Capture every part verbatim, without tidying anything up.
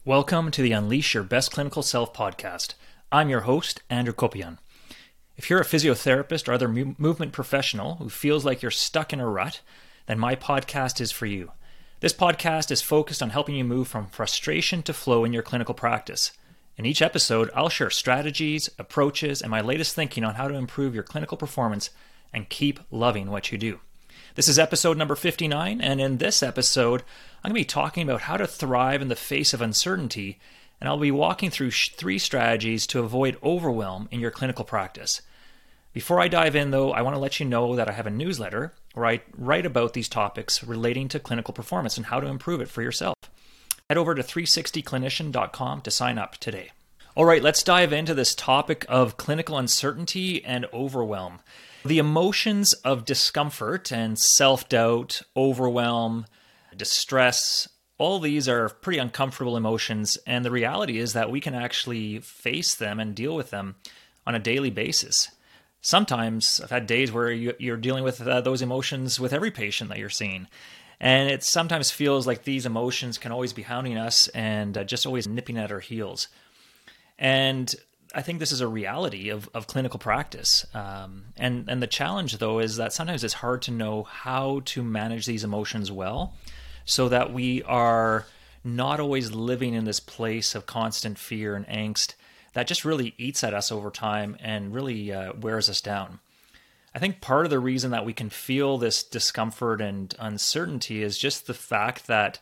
Welcome to the Unleash Your Best Clinical Self podcast. I'm your host, Andrew Kopian. If you're a physiotherapist or other mu- movement professional who feels like you're stuck in a rut, then my podcast is for you. This podcast is focused on helping you move from frustration to flow in your clinical practice. In each episode, I'll share strategies, approaches, and my latest thinking on how to improve your clinical performance and keep loving what you do. This is episode number fifty-nine, and in this episode, I'm going to be talking about how to thrive in the face of uncertainty, and I'll be walking through sh- three strategies to avoid overwhelm in your clinical practice. Before I dive in, though, I want to let you know that I have a newsletter where I write about these topics relating to clinical performance and how to improve it for yourself. Head over to three sixty clinician dot com to sign up today. All right, let's dive into this topic of clinical uncertainty and overwhelm. The emotions of discomfort and self-doubt, overwhelm, distress, all these are pretty uncomfortable emotions, and the reality is that we can actually face them and deal with them on a daily basis. Sometimes I've had days where you, you're dealing with uh, those emotions with every patient that you're seeing, and it sometimes feels like these emotions can always be hounding us and uh, just always nipping at our heels. And I think this is a reality of, of clinical practice. Um, and, and the challenge, though, is that sometimes it's hard to know how to manage these emotions well so that we are not always living in this place of constant fear and angst that just really eats at us over time and really uh, wears us down. I think part of the reason that we can feel this discomfort and uncertainty is just the fact that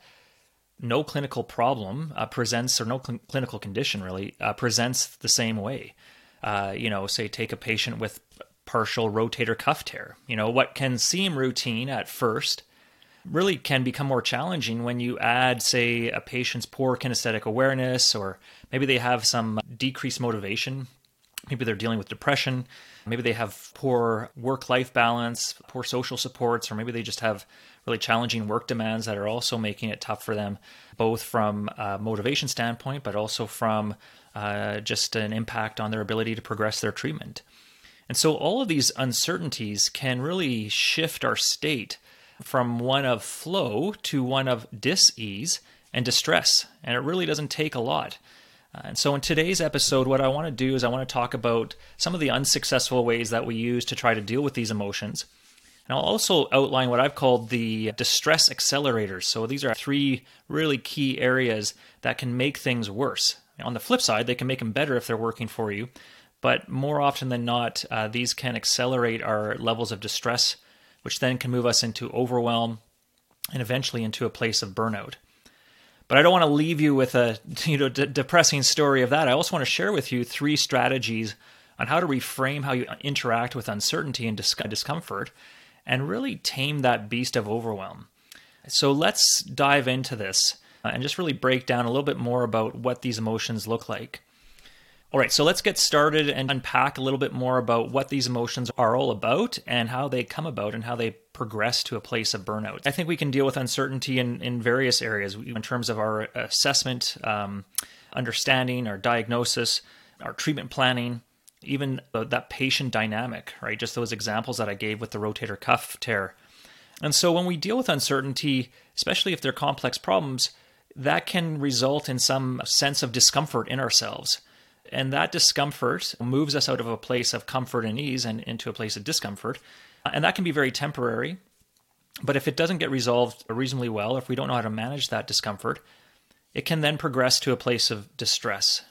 no clinical problem uh, presents, or no cl- clinical condition really, uh, presents the same way. Uh, you know, say take a patient with partial rotator cuff tear. You know, what can seem routine at first really can become more challenging when you add, say, a patient's poor kinesthetic awareness, or maybe they have some decreased motivation. Maybe they're dealing with depression. Maybe they have poor work-life balance, poor social supports, or maybe they just have really challenging work demands that are also making it tough for them, both from a motivation standpoint, but also from uh, just an impact on their ability to progress their treatment. And so all of these uncertainties can really shift our state from one of flow to one of dis-ease and distress. And it really doesn't take a lot. Uh, and so in today's episode, what I want to do is I want to talk about some of the unsuccessful ways that we use to try to deal with these emotions. And I'll also outline what I've called the distress accelerators. So these are three really key areas that can make things worse. On the flip side, they can make them better if they're working for you. But more often than not, uh, these can accelerate our levels of distress, which then can move us into overwhelm and eventually into a place of burnout. But I don't want to leave you with a you know d- depressing story of that. I also want to share with you three strategies on how to reframe how you interact with uncertainty and dis- discomfort and really tame that beast of overwhelm. So let's dive into this and just really break down a little bit more about what these emotions look like. All right, so let's get started and unpack a little bit more about what these emotions are all about and how they come about and how they progress to a place of burnout. I think we can deal with uncertainty in, in various areas in terms of our assessment, um, understanding, our diagnosis, our treatment planning, even the, that patient dynamic, right? Just those examples that I gave with the rotator cuff tear. And so when we deal with uncertainty, especially if they're complex problems, that can result in some sense of discomfort in ourselves. And that discomfort moves us out of a place of comfort and ease and into a place of discomfort. And that can be very temporary. But if it doesn't get resolved reasonably well, if we don't know how to manage that discomfort, it can then progress to a place of distress.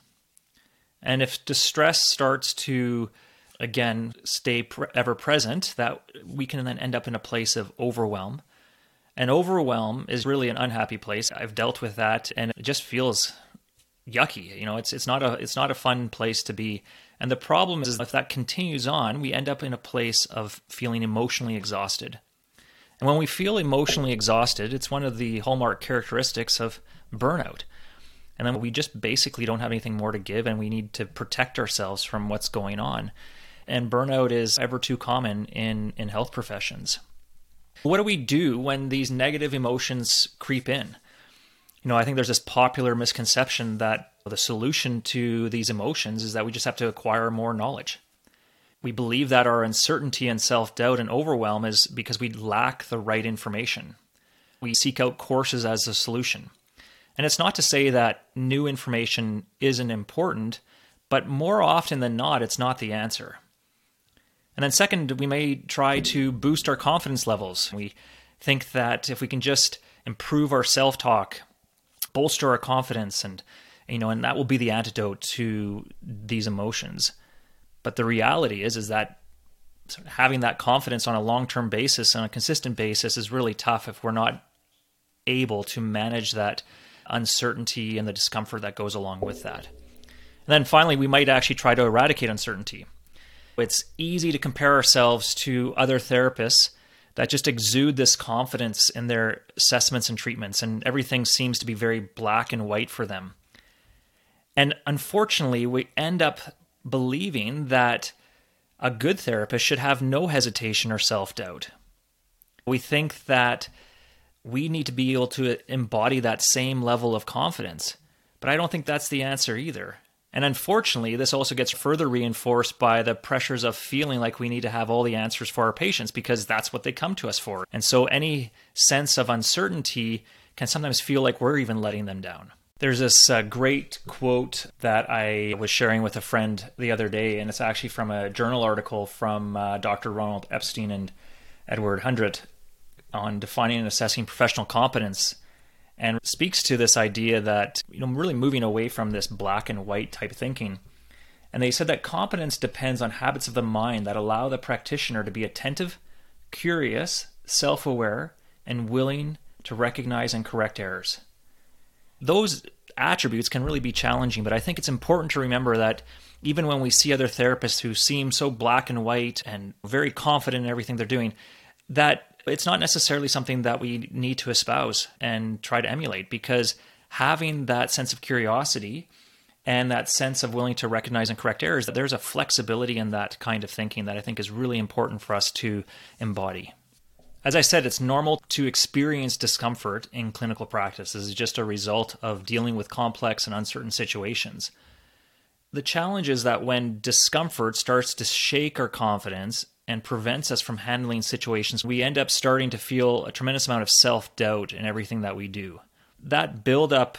And if distress starts to, again, stay pre- ever present, that we can then end up in a place of overwhelm. And overwhelm is really an unhappy place. I've dealt with that, and it just feels yucky. You know, it's it's not a it's not a fun place to be. And the problem is, if that continues on, we end up in a place of feeling emotionally exhausted. And when we feel emotionally exhausted, it's one of the hallmark characteristics of burnout. And then we just basically don't have anything more to give, and we need to protect ourselves from what's going on. And burnout is ever too common in, in health professions. What do we do when these negative emotions creep in? You know, I think there's this popular misconception that the solution to these emotions is that we just have to acquire more knowledge. We believe that our uncertainty and self-doubt and overwhelm is because we lack the right information. We seek out courses as a solution. And it's not to say that new information isn't important, but more often than not, it's not the answer. And then second, we may try to boost our confidence levels. We think that if we can just improve our self-talk, bolster our confidence, and you know, and that will be the antidote to these emotions. But the reality is, is that having that confidence on a long-term basis, on a consistent basis, is really tough if we're not able to manage that uncertainty and the discomfort that goes along with that. And then finally, we might actually try to eradicate uncertainty. It's easy to compare ourselves to other therapists that just exude this confidence in their assessments and treatments, and everything seems to be very black and white for them. And unfortunately, we end up believing that a good therapist should have no hesitation or self-doubt. We think that we need to be able to embody that same level of confidence, but I don't think that's the answer either. And unfortunately, this also gets further reinforced by the pressures of feeling like we need to have all the answers for our patients because that's what they come to us for. And so any sense of uncertainty can sometimes feel like we're even letting them down. There's this uh, great quote that I was sharing with a friend the other day, and it's actually from a journal article from uh, Doctor Ronald Epstein and Edward Hundrett on defining and assessing professional competence, and speaks to this idea that, you know, really moving away from this black and white type thinking. And they said that competence depends on habits of the mind that allow the practitioner to be attentive, curious, self-aware, and willing to recognize and correct errors. Those attributes can really be challenging, but I think it's important to remember that even when we see other therapists who seem so black and white and very confident in everything they're doing, that it's not necessarily something that we need to espouse and try to emulate, because having that sense of curiosity and that sense of willing to recognize and correct errors, that there's a flexibility in that kind of thinking that I think is really important for us to embody. As I said, it's normal to experience discomfort in clinical practice. This is just a result of dealing with complex and uncertain situations. The challenge is that when discomfort starts to shake our confidence and prevents us from handling situations, we end up starting to feel a tremendous amount of self-doubt in everything that we do. That buildup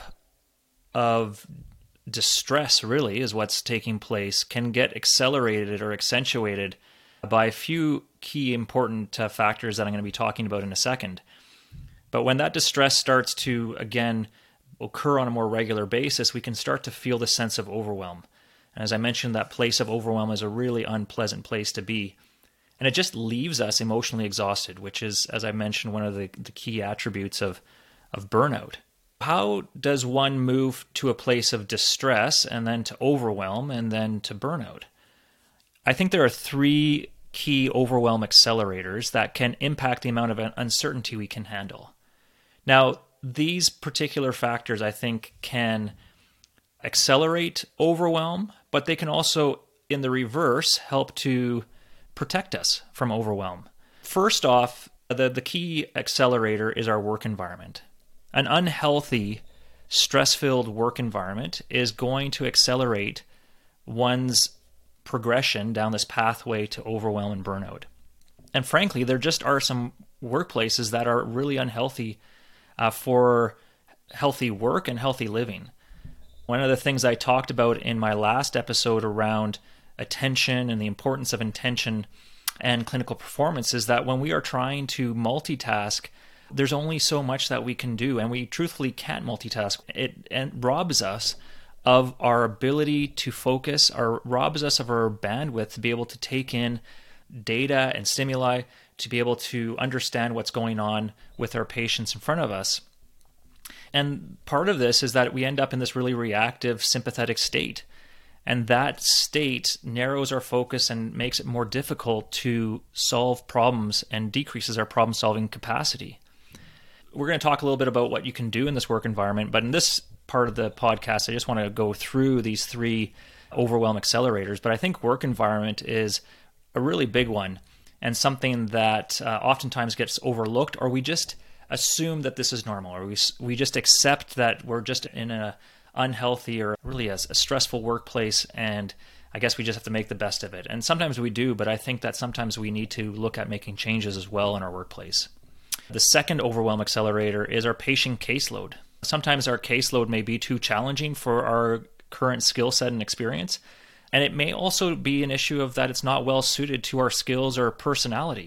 of distress, really, is what's taking place, can get accelerated or accentuated by a few key important uh, factors that I'm going to be talking about in a second. But when that distress starts to, again, occur on a more regular basis, we can start to feel the sense of overwhelm. And as I mentioned, that place of overwhelm is a really unpleasant place to be. And it just leaves us emotionally exhausted, which is, as I mentioned, one of the, the key attributes of, of burnout. How does one move to a place of distress and then to overwhelm and then to burnout? I think there are three key overwhelm accelerators that can impact the amount of uncertainty we can handle. Now, these particular factors, I think, can accelerate overwhelm, but they can also, in the reverse, help to protect us from overwhelm. First off, the, the key accelerator is our work environment. An unhealthy, stress-filled work environment is going to accelerate one's progression down this pathway to overwhelm and burnout. And frankly, there just are some workplaces that are really unhealthy uh, for healthy work and healthy living. One of the things I talked about in my last episode around attention and the importance of intention and clinical performance is that when we are trying to multitask, there's only so much that we can do, and we truthfully can't multitask. It, it robs us of our ability to focus, or robs us of our bandwidth to be able to take in data and stimuli, to be able to understand what's going on with our patients in front of us. And part of this is that we end up in this really reactive, sympathetic state. And that state narrows our focus and makes it more difficult to solve problems and decreases our problem-solving capacity. We're going to talk a little bit about what you can do in this work environment, but in this part of the podcast, I just want to go through these three overwhelm accelerators. But I think work environment is a really big one, and something that uh, oftentimes gets overlooked, or we just assume that this is normal, or we we just accept that we're just in a unhealthy or really a, a stressful workplace, and I guess we just have to make the best of it. And sometimes we do, but I think that sometimes we need to look at making changes as well in our workplace. The second overwhelm accelerator is our patient caseload. Sometimes our caseload may be too challenging for our current skill set and experience. And it may also be an issue of that it's not well suited to our skills or personality.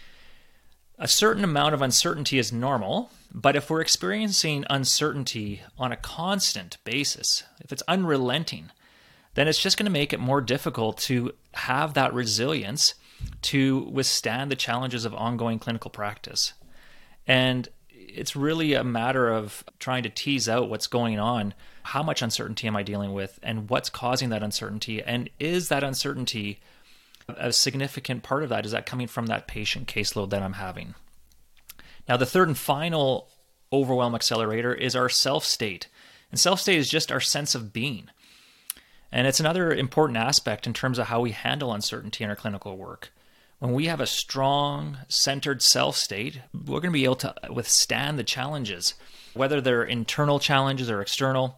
A certain amount of uncertainty is normal, but if we're experiencing uncertainty on a constant basis, if it's unrelenting, then it's just going to make it more difficult to have that resilience to withstand the challenges of ongoing clinical practice. And it's really a matter of trying to tease out what's going on. How much uncertainty am I dealing with, and what's causing that uncertainty? And is that uncertainty a significant part of that? Is that coming from that patient caseload that I'm having? Now, the third and final overwhelm accelerator is our self-state. And self-state is just our sense of being. And it's another important aspect in terms of how we handle uncertainty in our clinical work. When we have a strong, centered self-state, we're going to be able to withstand the challenges, whether they're internal challenges or external.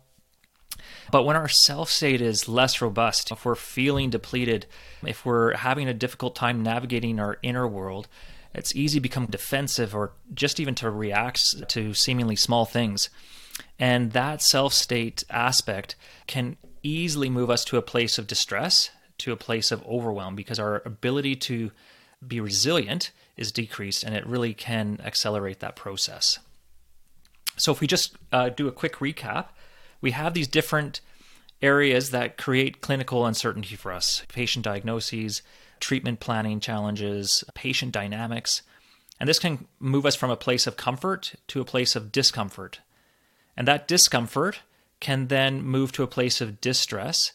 But when our self-state is less robust, if we're feeling depleted, if we're having a difficult time navigating our inner world, it's easy to become defensive or just even to react to seemingly small things. And that self-state aspect can easily move us to a place of distress, to a place of overwhelm, because our ability to be resilient is decreased, and it really can accelerate that process. So if we just uh, do a quick recap, we have these different areas that create clinical uncertainty for us: patient diagnoses, treatment planning challenges, patient dynamics. And this can move us from a place of comfort to a place of discomfort. And that discomfort can then move to a place of distress.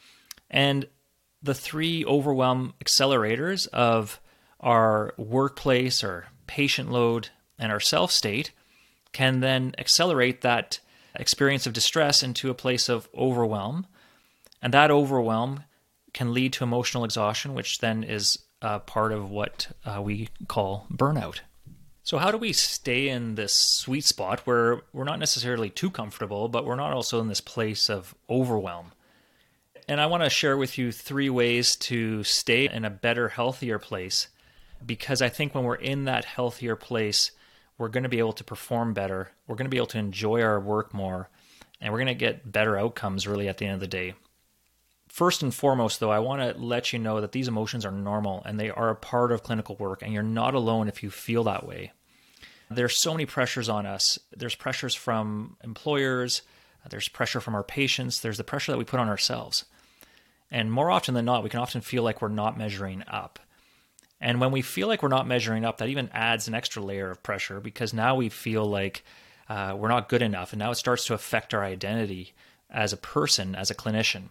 And the three overwhelm accelerators of our workplace, our patient load, and our self-state can then accelerate that experience of distress into a place of overwhelm. And that overwhelm can lead to emotional exhaustion, which then is uh, part of what uh, we call burnout. So how do we stay in this sweet spot where we're not necessarily too comfortable, but we're not also in this place of overwhelm? And I want to share with you three ways to stay in a better, healthier place, because I think when we're in that healthier place, we're going to be able to perform better, we're going to be able to enjoy our work more, and we're going to get better outcomes really at the end of the day. First and foremost, though, I want to let you know that these emotions are normal and they are a part of clinical work, and you're not alone if you feel that way. There's so many pressures on us. There's pressures from employers, there's pressure from our patients, there's the pressure that we put on ourselves. And more often than not, we can often feel like we're not measuring up. And when we feel like we're not measuring up, that even adds an extra layer of pressure, because now we feel like uh, we're not good enough. And now it starts to affect our identity as a person, as a clinician.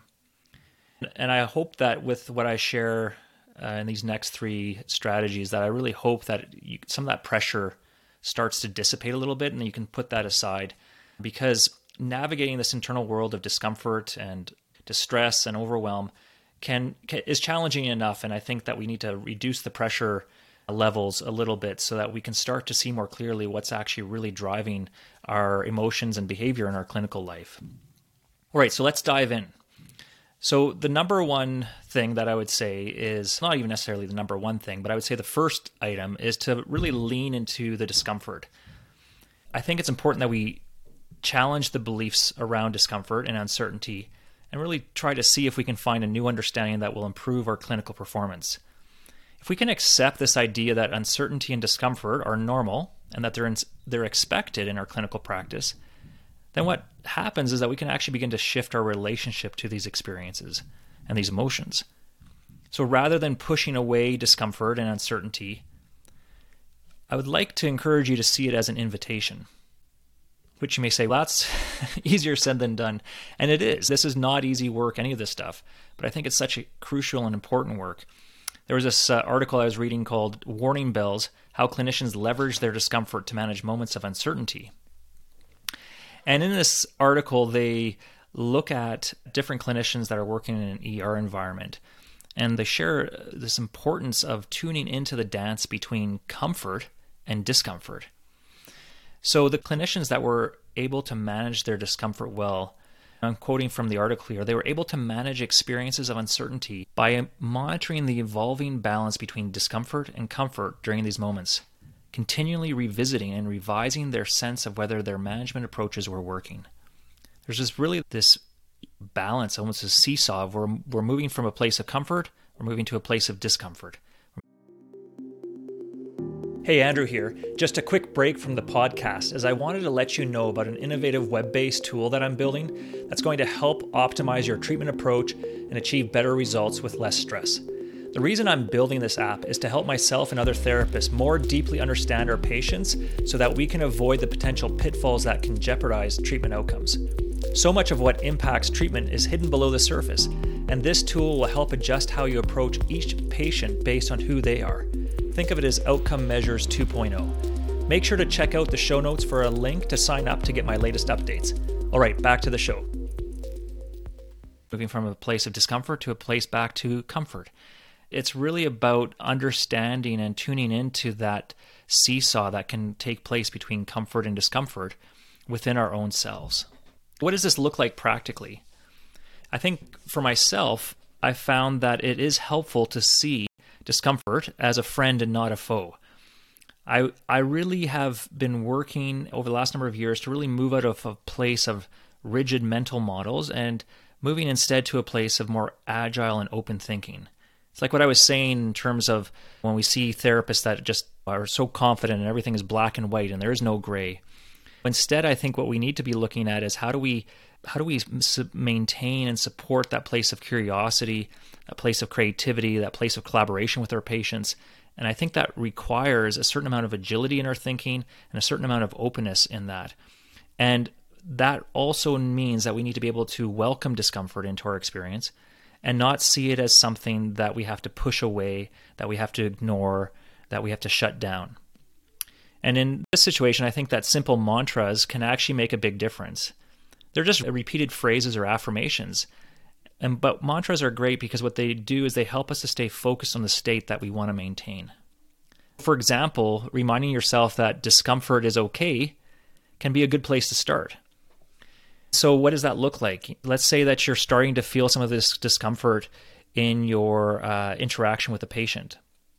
And I hope that with what I share uh, in these next three strategies, that I really hope that you, some of that pressure starts to dissipate a little bit, and you can put that aside, because navigating this internal world of discomfort and distress and overwhelm can, can is challenging enough. And I think that we need to reduce the pressure levels a little bit so that we can start to see more clearly what's actually really driving our emotions and behavior in our clinical life. All right, so let's dive in. So the number one thing that I would say is not even necessarily the number one thing, but I would say the first item is to really lean into the discomfort. I think it's important that we challenge the beliefs around discomfort and uncertainty and really try to see if we can find a new understanding that will improve our clinical performance. If we can accept this idea that uncertainty and discomfort are normal and that they're in, they're expected in our clinical practice, then what happens is that we can actually begin to shift our relationship to these experiences and these emotions. So rather than pushing away discomfort and uncertainty, I would like to encourage you to see it as an invitation, which you may say, well, that's easier said than done. And it is. This is not easy work, any of this stuff, but I think it's such a crucial and important work. There was this uh, article I was reading called Warning Bells: How Clinicians Leverage Their Discomfort to Manage Moments of Uncertainty. And in this article, they look at different clinicians that are working in an E R environment, and they share this importance of tuning into the dance between comfort and discomfort. So the clinicians that were able to manage their discomfort well, I'm quoting from the article here, they were able to manage experiences of uncertainty by monitoring the evolving balance between discomfort and comfort during these moments. continually revisiting and revising their sense of whether their management approaches were working. There's just really this balance, almost a seesaw, of we're, we're moving from a place of comfort, we're moving to a place of discomfort. Hey, Andrew here. Just a quick break from the podcast, as I wanted to let you know about an innovative web-based tool that I'm building that's going to help optimize your treatment approach and achieve better results with less stress. The reason I'm building this app is to help myself and other therapists more deeply understand our patients so that we can avoid the potential pitfalls that can jeopardize treatment outcomes. So much of what impacts treatment is hidden below the surface, and this tool will help adjust how you approach each patient based on who they are. Think of it as Outcome Measures two point oh. Make sure to check out the show notes for a link to sign up to get my latest updates. All right, back to the show. Moving from a place of discomfort to a place back to comfort. It's really about understanding and tuning into that seesaw that can take place between comfort and discomfort within our own selves. What does this look like practically? I think for myself, I found that it is helpful to see discomfort as a friend and not a foe. I I really have been working over the last number of years to really move out of a place of rigid mental models and moving instead to a place of more agile and open thinking. It's like what I was saying in terms of when we see therapists that just are so confident and everything is black and white and there is no gray. Instead, I think what we need to be looking at is how do we how do we maintain and support that place of curiosity, that place of creativity, that place of collaboration with our patients. And I think that requires a certain amount of agility in our thinking and a certain amount of openness in that. And that also means that we need to be able to welcome discomfort into our experience and not see it as something that we have to push away, that we have to ignore, that we have to shut down. And in this situation, I think that simple mantras can actually make a big difference. They're just repeated phrases or affirmations. And but mantras are great because what they do is they help us to stay focused on the state that we want to maintain. For example, reminding yourself that discomfort is okay can be a good place to start. So what does that look like? Let's say that you're starting to feel some of this discomfort in your uh, interaction with a patient.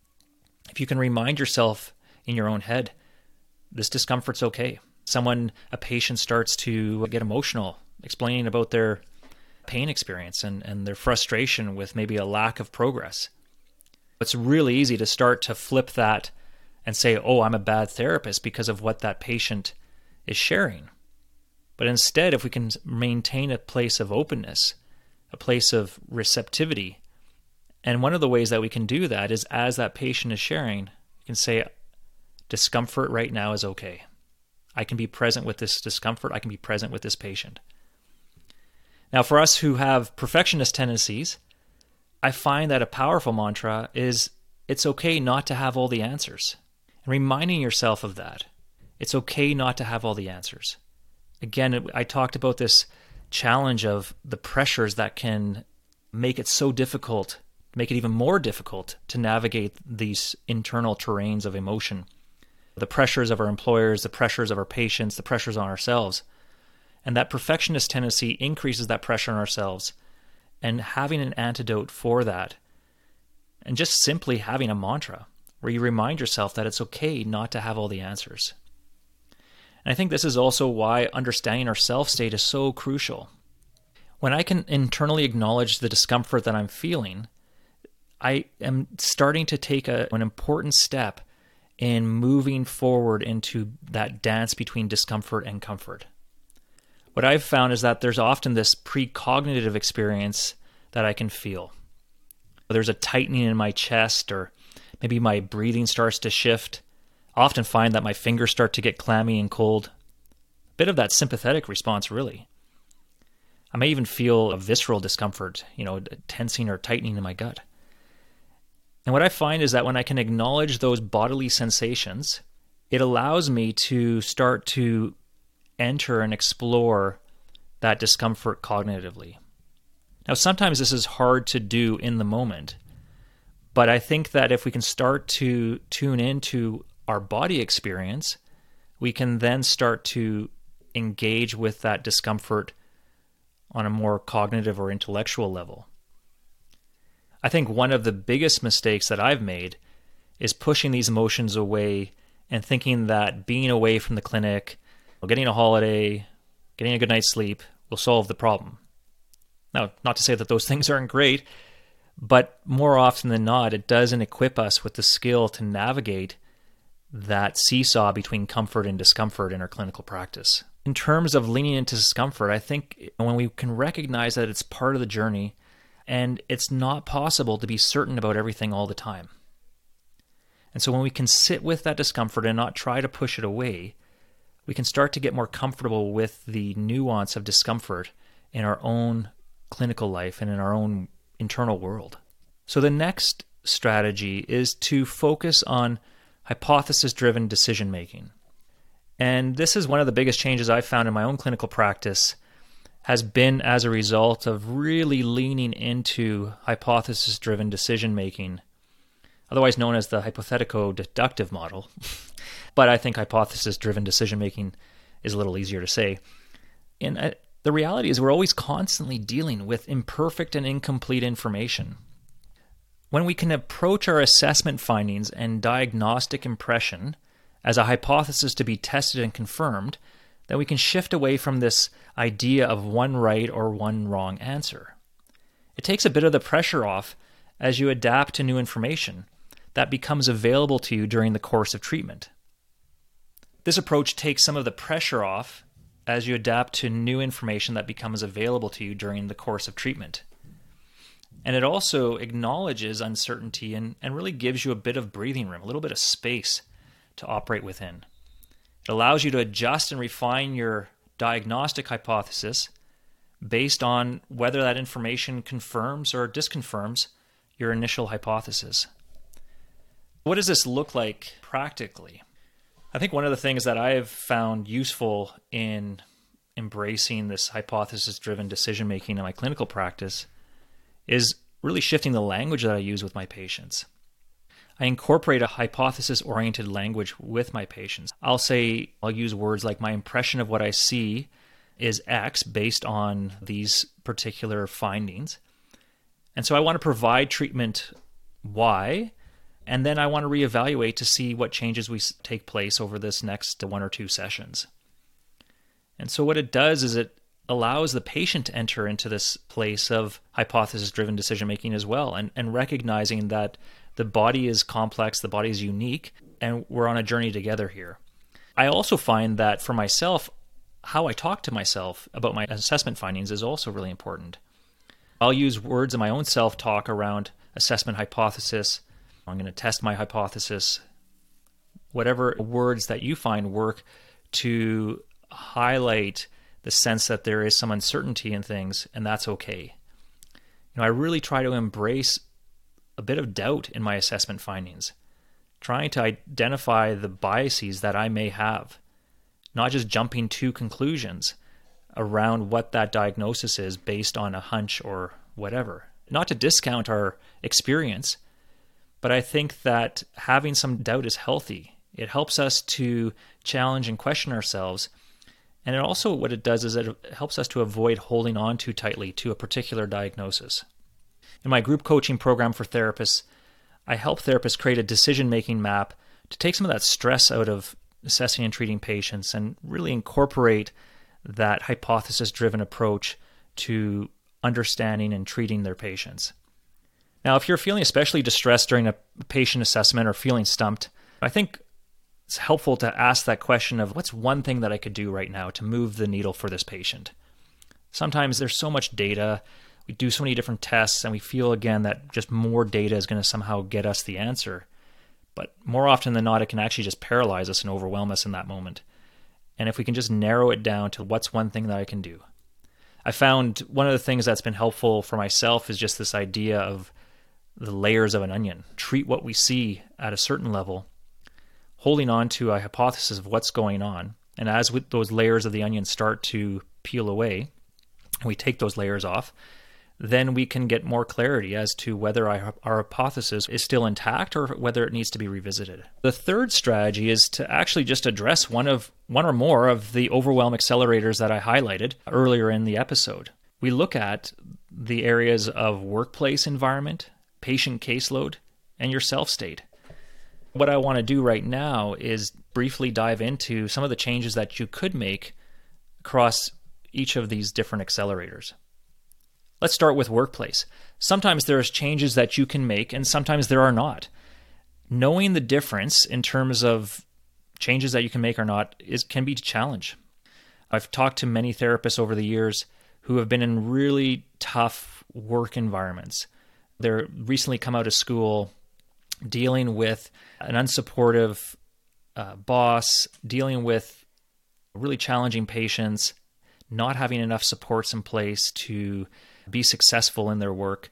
If you can remind yourself in your own head, this discomfort's okay. Someone, a patient starts to get emotional, explaining about their pain experience and, and their frustration with maybe a lack of progress. It's really easy to start to flip that and say, oh, I'm a bad therapist because of what that patient is sharing. But instead, if we can maintain a place of openness, a place of receptivity, and one of the ways that we can do that is as that patient is sharing, you can say, discomfort right now is okay. I can be present with this discomfort. I can be present with this patient. Now, for us who have perfectionist tendencies, I find that a powerful mantra is it's okay not to have all the answers. And reminding yourself of that. It's okay not to have all the answers. Again, I talked about this challenge of the pressures that can make it so difficult, make it even more difficult to navigate these internal terrains of emotion. The pressures of our employers, the pressures of our patients, the pressures on ourselves. And that perfectionist tendency increases that pressure on ourselves. And having an antidote for that, and just simply having a mantra where you remind yourself that it's okay not to have all the answers. And I think this is also why understanding our self-state is so crucial. When I can internally acknowledge the discomfort that I'm feeling, I am starting to take a, an important step in moving forward into that dance between discomfort and comfort. What I've found is that there's often this precognitive experience that I can feel. There's a tightening in my chest, or maybe my breathing starts to shift. I often find that my fingers start to get clammy and cold. A bit of that sympathetic response, really. I may even feel a visceral discomfort, you know, tensing or tightening in my gut. And what I find is that when I can acknowledge those bodily sensations, it allows me to start to enter and explore that discomfort cognitively. Now, sometimes this is hard to do in the moment, but I think that if we can start to tune into our body experience, we can then start to engage with that discomfort on a more cognitive or intellectual level. I think one of the biggest mistakes that I've made is pushing these emotions away and thinking that being away from the clinic, getting a holiday, getting a good night's sleep will solve the problem. Now, not to say that those things aren't great, but more often than not, it doesn't equip us with the skill to navigate that seesaw between comfort and discomfort in our clinical practice. In terms of leaning into discomfort, I think when we can recognize that it's part of the journey and it's not possible to be certain about everything all the time. And so when we can sit with that discomfort and not try to push it away, we can start to get more comfortable with the nuance of discomfort in our own clinical life and in our own internal world. So the next strategy is to focus on hypothesis-driven decision-making. And this is one of the biggest changes I've found in my own clinical practice, has been as a result of really leaning into hypothesis-driven decision-making, otherwise known as the hypothetico-deductive model. But I think hypothesis-driven decision-making is a little easier to say. And uh, the reality is we're always constantly dealing with imperfect and incomplete information. When we can approach our assessment findings and diagnostic impression as a hypothesis to be tested and confirmed, then we can shift away from this idea of one right or one wrong answer. It takes a bit of the pressure off as you adapt to new information that becomes available to you during the course of treatment. This approach takes some of the pressure off as you adapt to new information that becomes available to you during the course of treatment. And it also acknowledges uncertainty and, and really gives you a bit of breathing room, a little bit of space to operate within. It allows you to adjust and refine your diagnostic hypothesis based on whether that information confirms or disconfirms your initial hypothesis. What does this look like practically? I think one of the things that I have found useful in embracing this hypothesis-driven decision-making in my clinical practice is really shifting the language that I use with my patients. I incorporate a hypothesis-oriented language with my patients. I'll say, I'll use words like my impression of what I see is X based on these particular findings. And so I want to provide treatment Y, and then I want to reevaluate to see what changes we take place over this next one or two sessions. And so what it does is it allows the patient to enter into this place of hypothesis-driven decision-making as well, and, and recognizing that the body is complex, the body is unique, and we're on a journey together here. I also find that for myself, how I talk to myself about my assessment findings is also really important. I'll use words in my own self-talk around assessment hypothesis. I'm going to test my hypothesis. Whatever words that you find work to highlight the sense that there is some uncertainty in things, and that's okay. You know, I really try to embrace a bit of doubt in my assessment findings, trying to identify the biases that I may have, not just jumping to conclusions around what that diagnosis is based on a hunch or whatever. Not to discount our experience, but I think that having some doubt is healthy. It helps us to challenge and question ourselves. And it also, what it does is it helps us to avoid holding on too tightly to a particular diagnosis. In my group coaching program for therapists, I help therapists create a decision-making map to take some of that stress out of assessing and treating patients and really incorporate that hypothesis-driven approach to understanding and treating their patients. Now, if you're feeling especially distressed during a patient assessment or feeling stumped, I think it's helpful to ask that question of what's one thing that I could do right now to move the needle for this patient. Sometimes there's so much data, we do so many different tests, and we feel again that just more data is going to somehow get us the answer. But more often than not, it can actually just paralyze us and overwhelm us in that moment. And if we can just narrow it down to what's one thing that I can do. I found one of the things that's been helpful for myself is just this idea of the layers of an onion. Treat what we see at a certain level, holding on to a hypothesis of what's going on. And as with those layers of the onion start to peel away, and we take those layers off, then we can get more clarity as to whether our, our hypothesis is still intact or whether it needs to be revisited. The third strategy is to actually just address one of one or more of the overwhelm accelerators that I highlighted earlier in the episode. We look at the areas of workplace environment, patient caseload, and your self-state. What I want to do right now is briefly dive into some of the changes that you could make across each of these different accelerators. Let's start with workplace. Sometimes there's changes that you can make and sometimes there are not. Knowing the difference in terms of changes that you can make or not is can be a challenge. I've talked to many therapists over the years who have been in really tough work environments. They're recently come out of school dealing with an unsupportive uh, boss, dealing with really challenging patients, not having enough supports in place to be successful in their work.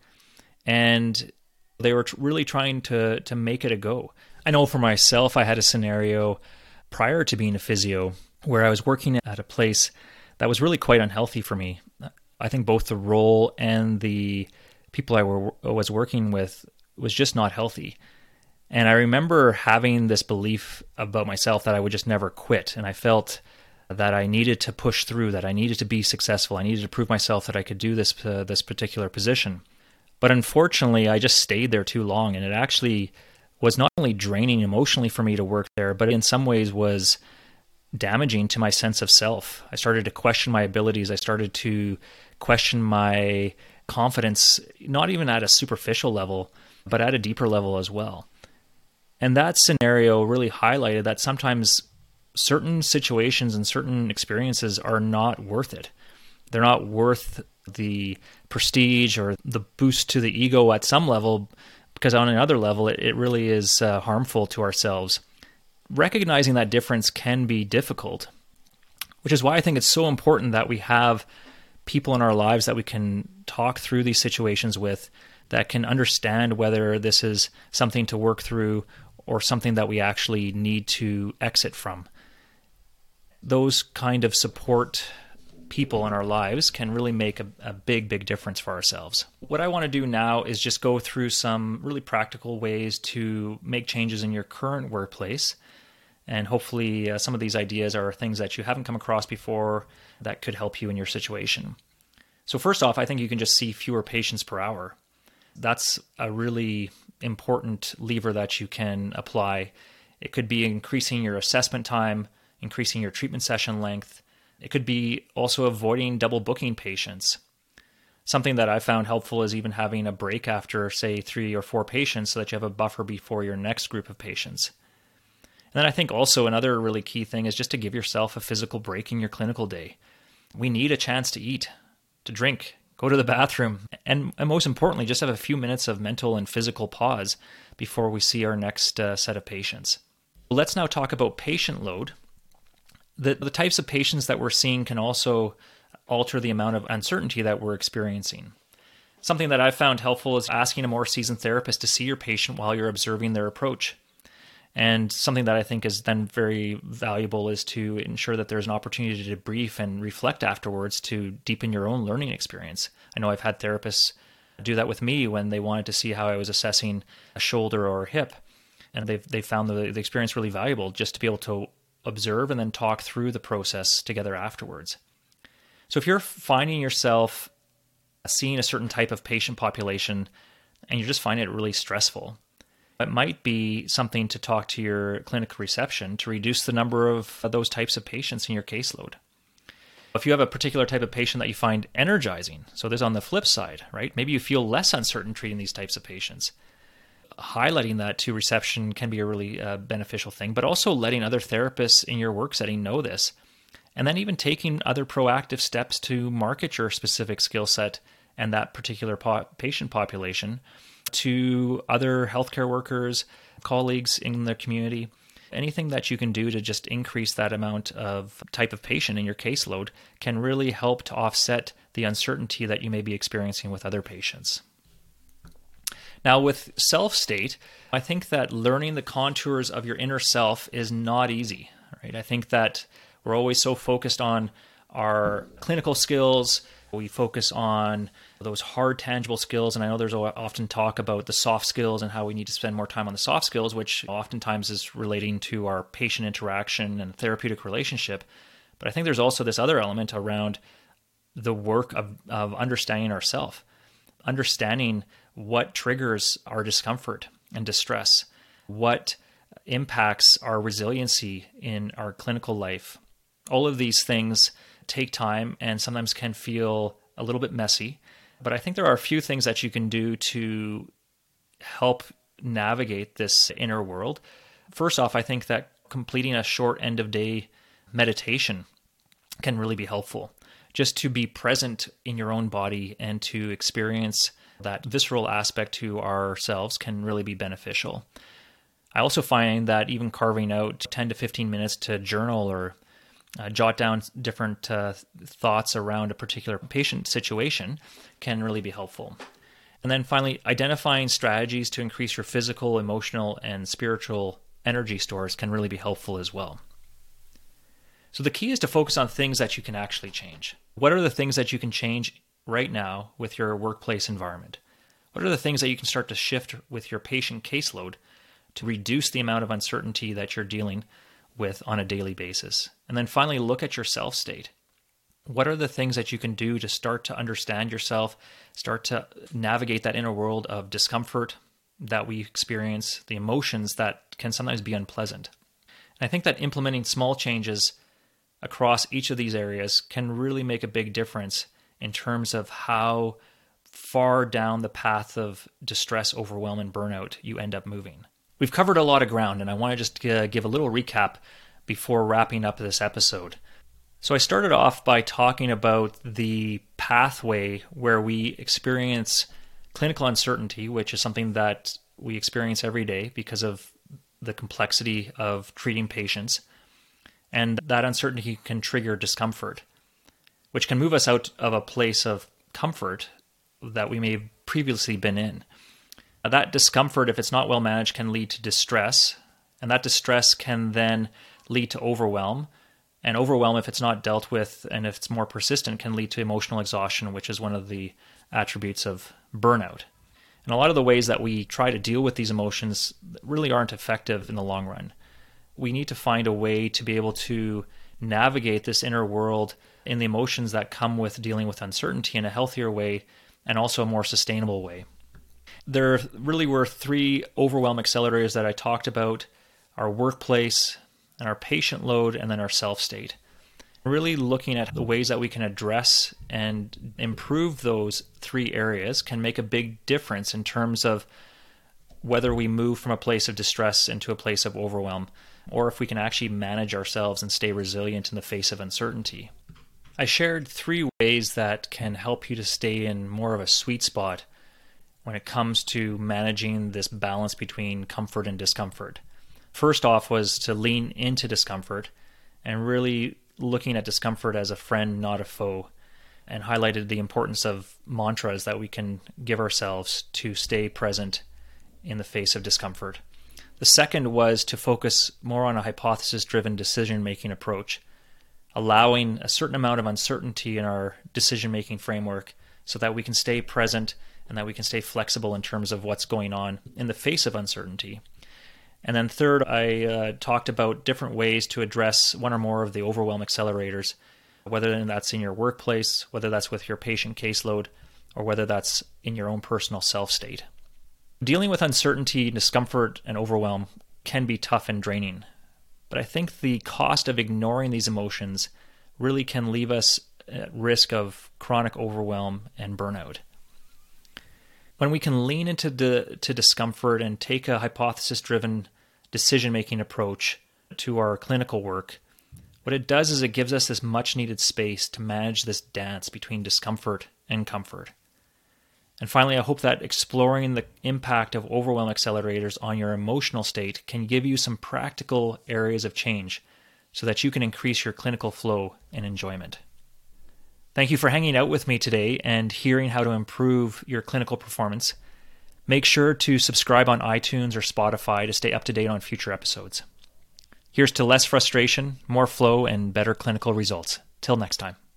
And they were really trying to to make it a go. I know for myself, I had a scenario prior to being a physio where I was working at a place that was really quite unhealthy for me. I think both the role and the people I were, was working with was just not healthy. And I remember having this belief about myself that I would just never quit. And I felt that I needed to push through, that I needed to be successful. I needed to prove myself that I could do this, uh, this particular position. But unfortunately, I just stayed there too long. And it actually was not only draining emotionally for me to work there, but in some ways was damaging to my sense of self. I started to question my abilities. I started to question my confidence, not even at a superficial level, but at a deeper level as well. And that scenario really highlighted that sometimes certain situations and certain experiences are not worth it. They're not worth the prestige or the boost to the ego at some level, because on another level, it, it really is uh, harmful to ourselves. Recognizing that difference can be difficult, which is why I think it's so important that we have people in our lives that we can talk through these situations with, that can understand whether this is something to work through or something that we actually need to exit from. Those kind of support people in our lives can really make a, a big, big difference for ourselves. What I want to do now is just go through some really practical ways to make changes in your current workplace. And hopefully uh, some of these ideas are things that you haven't come across before that could help you in your situation. So first off, I think you can just see fewer patients per hour. That's a really important lever that you can apply. It could be increasing your assessment time, increasing your treatment session length. It could be also avoiding double booking patients. Something that I found helpful is even having a break after, say, three or four patients so that you have a buffer before your next group of patients. And then I think also another really key thing is just to give yourself a physical break in your clinical day. We need a chance to eat, to drink, go to the bathroom, and, and most importantly, just have a few minutes of mental and physical pause before we see our next uh, set of patients. Let's now talk about patient load. The, the types of patients that we're seeing can also alter the amount of uncertainty that we're experiencing. Something that I've found helpful is asking a more seasoned therapist to see your patient while you're observing their approach. And something that I think is then very valuable is to ensure that there's an opportunity to debrief and reflect afterwards to deepen your own learning experience. I know I've had therapists do that with me when they wanted to see how I was assessing a shoulder or a hip. And they've they found the, the experience really valuable just to be able to observe and then talk through the process together afterwards. So if you're finding yourself seeing a certain type of patient population and you're just finding it really stressful, it might be something to talk to your clinic reception to reduce the number of those types of patients in your caseload. If you have a particular type of patient that you find energizing, so there's on the flip side, right? Maybe you feel less uncertain treating these types of patients. Highlighting that to reception can be a really uh, beneficial thing, but also letting other therapists in your work setting know this. And then even taking other proactive steps to market your specific skill set and that particular po- patient population to other healthcare workers, colleagues in the community. Anything that you can do to just increase that amount of type of patient in your caseload can really help to offset the uncertainty that you may be experiencing with other patients. Now, with self-state, I think that learning the contours of your inner self is not easy, right? I think that we're always so focused on our clinical skills. We focus on those hard, tangible skills. And I know there's often talk about the soft skills and how we need to spend more time on the soft skills, which oftentimes is relating to our patient interaction and therapeutic relationship. But I think there's also this other element around the work of, of understanding ourselves, understanding what triggers our discomfort and distress, what impacts our resiliency in our clinical life. All of these things take time and sometimes can feel a little bit messy, but I think there are a few things that you can do to help navigate this inner world. First off, I think that completing a short end of day meditation can really be helpful. Just to be present in your own body and to experience that visceral aspect to ourselves can really be beneficial. I also find that even carving out ten to fifteen minutes to journal or uh, jot down different uh, thoughts around a particular patient situation can really be helpful. And then finally, identifying strategies to increase your physical, emotional, and spiritual energy stores can really be helpful as well. So the key is to focus on things that you can actually change. What are the things that you can change right now with your workplace environment? What are the things that you can start to shift with your patient caseload to reduce the amount of uncertainty that you're dealing with on a daily basis? And then finally, look at your self state. What are the things that you can do to start to understand yourself, start to navigate that inner world of discomfort that we experience, the emotions that can sometimes be unpleasant? And I think that implementing small changes across each of these areas can really make a big difference in terms of how far down the path of distress, overwhelm, and burnout you end up moving. We've covered a lot of ground, and I want to just uh, give a little recap before wrapping up this episode. So I started off by talking about the pathway where we experience clinical uncertainty, which is something that we experience every day because of the complexity of treating patients. And that uncertainty can trigger discomfort, which can move us out of a place of comfort that we may have previously been in. That discomfort, if it's not well managed, can lead to distress, and that distress can then lead to overwhelm. And overwhelm, if it's not dealt with and if it's more persistent, can lead to emotional exhaustion, which is one of the attributes of burnout. And a lot of the ways that we try to deal with these emotions really aren't effective in the long run. We need to find a way to be able to navigate this inner world in the emotions that come with dealing with uncertainty in a healthier way and also a more sustainable way. There really were three overwhelm accelerators that I talked about: our workplace, and our patient load, and then our self-state. Really looking at the ways that we can address and improve those three areas can make a big difference in terms of whether we move from a place of distress into a place of overwhelm, or if we can actually manage ourselves and stay resilient in the face of uncertainty. I shared three ways that can help you to stay in more of a sweet spot when it comes to managing this balance between comfort and discomfort. First off was to lean into discomfort and really looking at discomfort as a friend, not a foe, and highlighted the importance of mantras that we can give ourselves to stay present in the face of discomfort. The second was to focus more on a hypothesis-driven decision-making approach, allowing a certain amount of uncertainty in our decision-making framework so that we can stay present and that we can stay flexible in terms of what's going on in the face of uncertainty. And then third, I uh, talked about different ways to address one or more of the overwhelm accelerators, whether that's in your workplace, whether that's with your patient caseload, or whether that's in your own personal self-state. Dealing with uncertainty, discomfort, and overwhelm can be tough and draining, but I think the cost of ignoring these emotions really can leave us at risk of chronic overwhelm and burnout. When we can lean into the, to discomfort and take a hypothesis-driven decision-making approach to our clinical work, what it does is it gives us this much-needed space to manage this dance between discomfort and comfort. And finally, I hope that exploring the impact of overwhelm accelerators on your emotional state can give you some practical areas of change so that you can increase your clinical flow and enjoyment. Thank you for hanging out with me today and hearing how to improve your clinical performance. Make sure to subscribe on iTunes or Spotify to stay up to date on future episodes. Here's to less frustration, more flow, and better clinical results. Till next time.